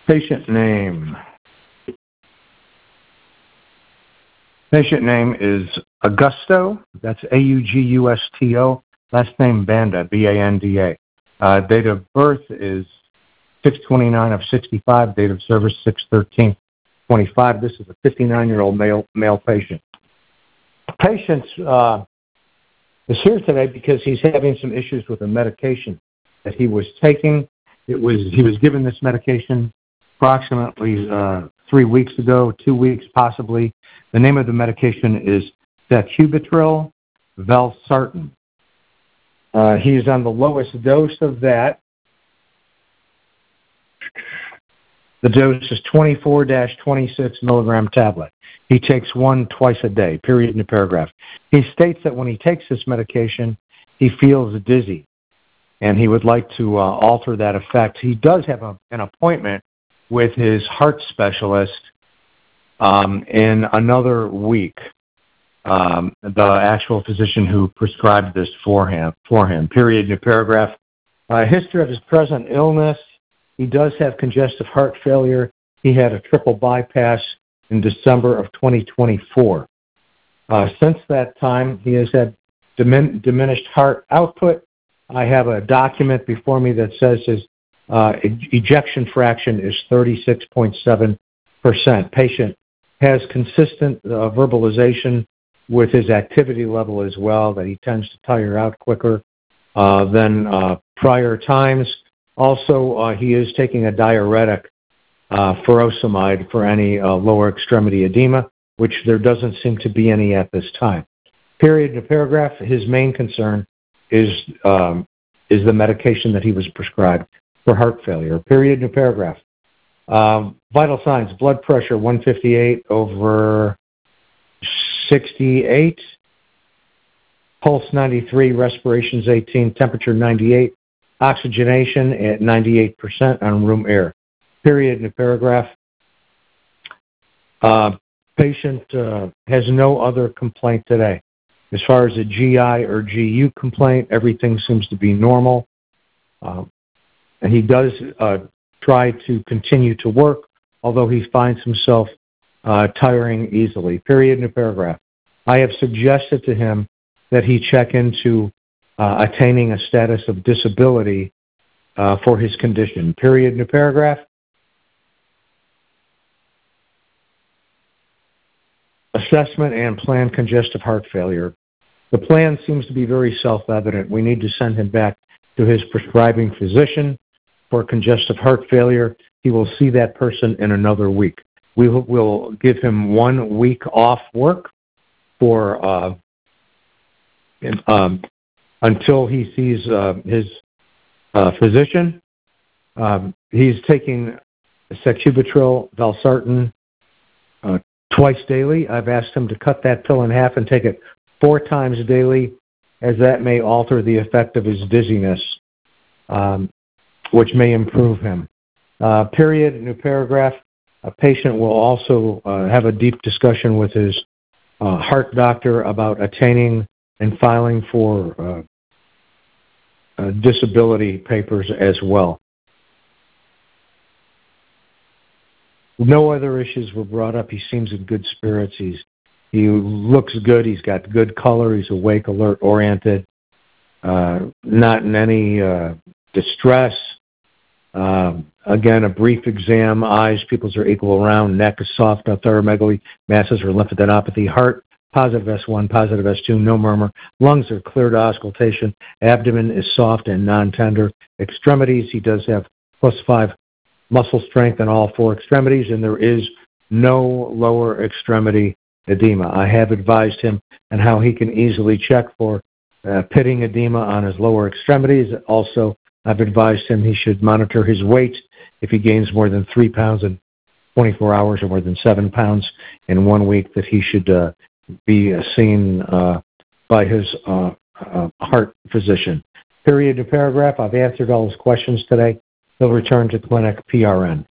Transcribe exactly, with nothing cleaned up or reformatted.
Patient name. Patient name is Augusto. That's A U G U S T O. Last name Banda, B A N D A. Uh, date of birth is six twenty-nine of sixty-five. Date of service six thirteen twenty-five. This is a fifty-nine-year-old male male patient. Patient uh, is here today because he's having some issues with a medication that he was taking. It was he was given this medication approximately uh, three weeks ago, two weeks possibly. The name of the medication is sacubitril valsartan. Uh, he is on the lowest dose of that. The dose is twenty-four to twenty-six milligram tablet. He takes one twice a day, period in the paragraph. He states that when he takes this medication, he feels dizzy, and he would like to uh, alter that effect. He does have a, an appointment with his heart specialist um, in another week, um, the actual physician who prescribed this for him, for him. Period in the paragraph. Uh, history of his present illness. He does have congestive heart failure. He had a triple bypass in December of twenty twenty-four. Uh, since that time, he has had dimin- diminished heart output. I have a document before me that says his uh, e- ejection fraction is thirty-six point seven percent. Patient has consistent uh, verbalization with his activity level as well, that he tends to tire out quicker uh, than uh, prior times. Also, uh, he is taking a diuretic, uh, furosemide, for any uh, lower extremity edema, which there doesn't seem to be any at this time. Period in the paragraph. His main concern is um, is the medication that he was prescribed for heart failure. Period in the paragraph. Um, vital signs: blood pressure one fifty-eight over sixty-eight, pulse ninety-three, respirations eighteen, temperature ninety-eight, oxygenation at ninety-eight percent on room air. Period in the paragraph. Uh, patient uh, has no other complaint today. As far as a G I or G U complaint, everything seems to be normal. Uh, and he does uh, try to continue to work, although he finds himself uh, tiring easily. Period in the paragraph. I have suggested to him that he check into uh, attaining a status of disability uh, for his condition. Period in the paragraph. Assessment and planned congestive heart failure. The plan seems to be very self-evident. We need to send him back to his prescribing physician for congestive heart failure. He will see that person in another week. We will we'll give him one week off work for uh, um, until he sees uh, his uh, physician. Um, he's taking sacubitril valsartan uh, twice daily. I've asked him to cut that pill in half and take it four times daily, as that may alter the effect of his dizziness, um, which may improve him. Uh, period, new paragraph. A patient will also uh, have a deep discussion with his uh, heart doctor about attaining and filing for uh, uh, disability papers as well. No other issues were brought up. He seems in good spirits. He's He looks good. He's got good color. He's awake, alert, oriented, uh, not in any uh, distress. Um, again, a brief exam. Eyes, pupils are equal around. Neck is soft, no thyromegaly, masses or lymphadenopathy. Heart, positive S one, positive S two, no murmur. Lungs are clear to auscultation. Abdomen is soft and non-tender. Extremities, he does have plus five muscle strength in all four extremities, and there is no lower extremity edema. I have advised him on how he can easily check for uh, pitting edema on his lower extremities. Also, I've advised him he should monitor his weight. If he gains more than three pounds in twenty-four hours or more than seven pounds in one week, that he should uh, be uh, seen uh, by his uh, uh, heart physician. Period to paragraph. I've answered all his questions today. He'll return to clinic P R N.